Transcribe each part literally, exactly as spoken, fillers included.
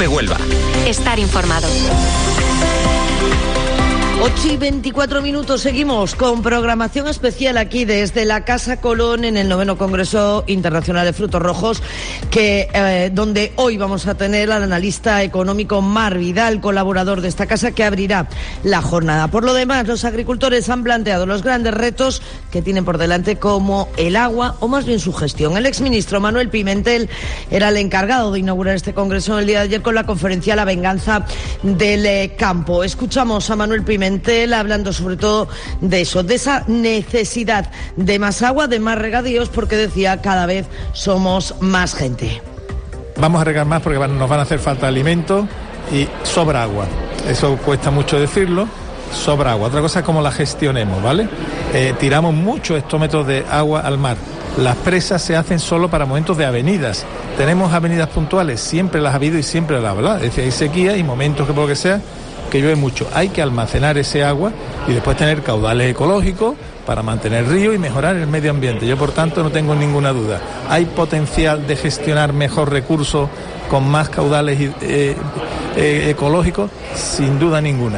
COPE Huelva. Estar informado. ocho y veinticuatro minutos, seguimos con programación especial aquí desde la Casa Colón en el noveno Congreso Internacional de Frutos Rojos, que eh, donde hoy vamos a tener al analista económico Mar Vidal, colaborador de esta casa, que abrirá la jornada. Por lo demás, los agricultores han planteado los grandes retos que tienen por delante, como el agua o más bien su gestión. El exministro Manuel Pimentel era el encargado de inaugurar este congreso el día de ayer con la conferencia La venganza del eh, campo. Escuchamos a Manuel Pimentel hablando sobre todo de eso, de esa necesidad de más agua, de más regadíos, porque decía, cada vez somos más gente. Vamos a regar más porque nos van a hacer falta alimentos y sobra agua. Eso cuesta mucho decirlo, sobra agua. Otra cosa es cómo la gestionemos, ¿vale? Eh, tiramos muchos hectómetros de agua al mar. Las presas se hacen solo para momentos de avenidas. Tenemos avenidas puntuales, siempre las ha habido y siempre las habrá. Es decir, hay sequía y momentos que por lo que sea que llueve mucho. Hay que almacenar ese agua y después tener caudales ecológicos para mantener ríos y mejorar el medio ambiente. Yo, por tanto, no tengo ninguna duda. ¿Hay potencial de gestionar mejor recursos con más caudales eh, eh, ecológicos? Sin duda ninguna.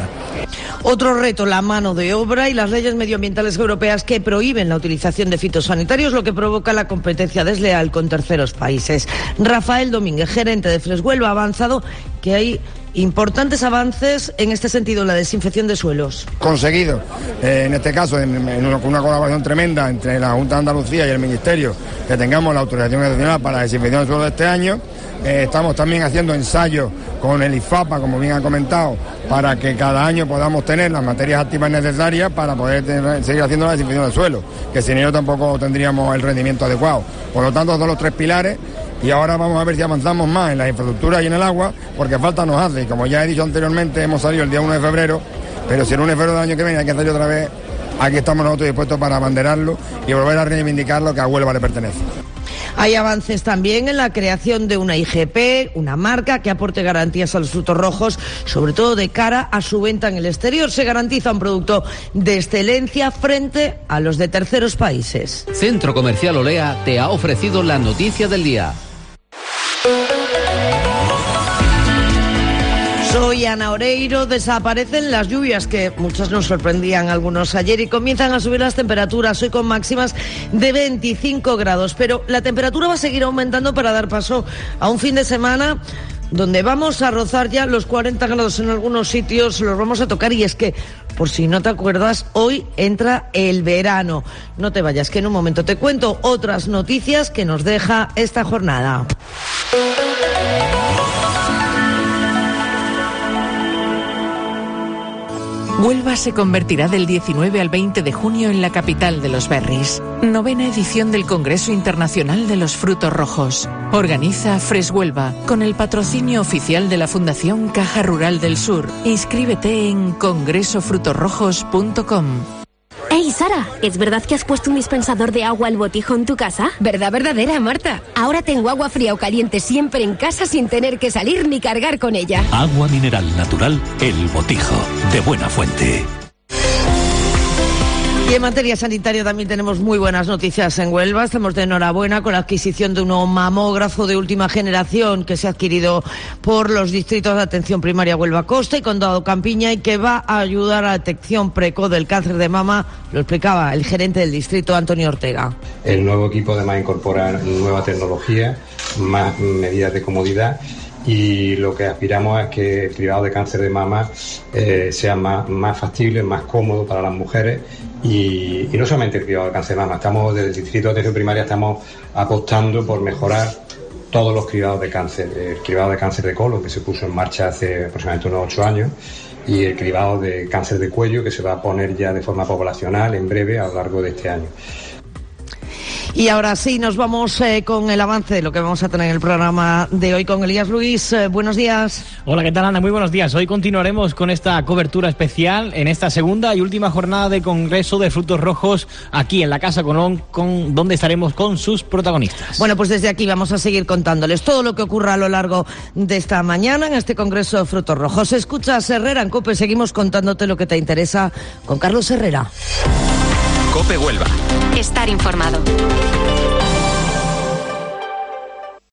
Otro reto, la mano de obra y las leyes medioambientales europeas que prohíben la utilización de fitosanitarios, lo que provoca la competencia desleal con terceros países. Rafael Domínguez, gerente de Fresh Huelva, ha avanzado que hay importantes avances en este sentido, la desinfección de suelos. Conseguido, eh, en este caso, en, en una, una colaboración tremenda entre la Junta de Andalucía y el Ministerio, que tengamos la autorización excepcional para la desinfección de suelo de este año. Eh, estamos también haciendo ensayos con el IFAPA, como bien ha comentado, para que cada año podamos tener las materias activas necesarias para poder tener, seguir haciendo la desinfección del suelo, que sin ello tampoco tendríamos el rendimiento adecuado. Por lo tanto, son los tres pilares. Y ahora vamos a ver si avanzamos más en la infraestructura y en el agua, porque falta nos hace. Y como ya he dicho anteriormente, hemos salido el día uno de febrero, pero si el uno de febrero del año que viene hay que salir otra vez, aquí estamos nosotros dispuestos para abanderarlo y volver a reivindicar lo que a Huelva le pertenece. Hay avances también en la creación de una I G P, una marca que aporte garantías a los frutos rojos, sobre todo de cara a su venta en el exterior. Se garantiza un producto de excelencia frente a los de terceros países. Centro Comercial Olea te ha ofrecido la noticia del día. Soy Ana Oreiro. Desaparecen las lluvias, que muchas nos sorprendían algunos ayer, y comienzan a subir las temperaturas, hoy con máximas de veinticinco grados. Pero la temperatura va a seguir aumentando para dar paso a un fin de semana donde vamos a rozar ya los cuarenta grados en algunos sitios, los vamos a tocar. Y es que, por si no te acuerdas, hoy entra el verano. No te vayas, que en un momento te cuento otras noticias que nos deja esta jornada. Huelva se convertirá del diecinueve al veinte de junio en la capital de los berries. Novena edición del Congreso Internacional de los Frutos Rojos. Organiza Fresh Huelva con el patrocinio oficial de la Fundación Caja Rural del Sur. Inscríbete en congreso frutos rojos punto com. Hey, Sara, ¿es verdad que has puesto un dispensador de agua al botijo en tu casa? Verdad verdadera, Marta. Ahora tengo agua fría o caliente siempre en casa sin tener que salir ni cargar con ella. Agua mineral natural El Botijo, de buena fuente. Y en materia sanitaria también tenemos muy buenas noticias en Huelva. Estamos de enhorabuena con la adquisición de un nuevo mamógrafo de última generación que se ha adquirido por los distritos de atención primaria Huelva Costa y Condado Campiña, y que va a ayudar a la detección precoz del cáncer de mama. Lo explicaba el gerente del distrito, Antonio Ortega. El nuevo equipo además incorpora nueva tecnología, más medidas de comodidad, y lo que aspiramos es que el cribado de cáncer de mama eh, sea más, más factible, más cómodo para las mujeres. Y, y no solamente el cribado de cáncer de mama, estamos desde el Distrito de Atención Primaria estamos apostando por mejorar todos los cribados de cáncer. El cribado de cáncer de colon, que se puso en marcha hace aproximadamente unos ocho años, y el cribado de cáncer de cuello, que se va a poner ya de forma poblacional en breve a lo largo de este año. Y ahora sí, nos vamos eh, con el avance de lo que vamos a tener en el programa de hoy con Elías Luis. Eh, buenos días. Hola, ¿qué tal, Ana? Muy buenos días. Hoy continuaremos con esta cobertura especial en esta segunda y última jornada de Congreso de Frutos Rojos aquí en la Casa Colón, con, donde estaremos con sus protagonistas. Bueno, pues desde aquí vamos a seguir contándoles todo lo que ocurra a lo largo de esta mañana en este Congreso de Frutos Rojos. Escuchas Herrera en COPE, seguimos contándote lo que te interesa con Carlos Herrera. COPE Huelva. Estar informado.